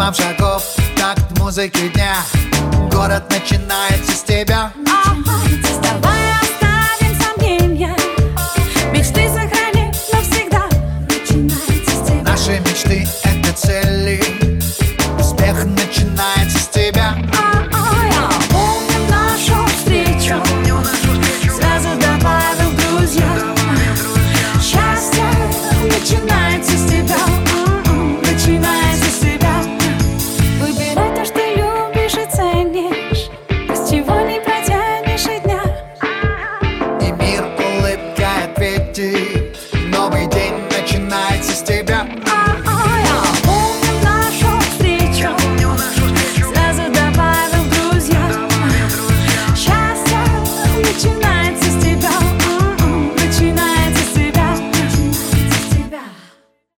ритм шагов, такт музыки дня. Город начинается с тебя. Давай оставим сомнения, мечты сохраним навсегда. Начинается с тебя. Наши мечты